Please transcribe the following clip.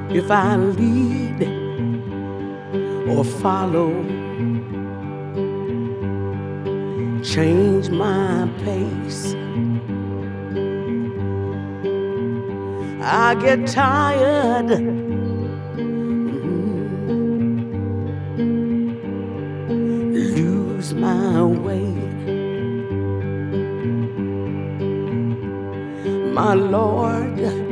if I lead or follow, change my pace. I get tired, lose my way. My Lord,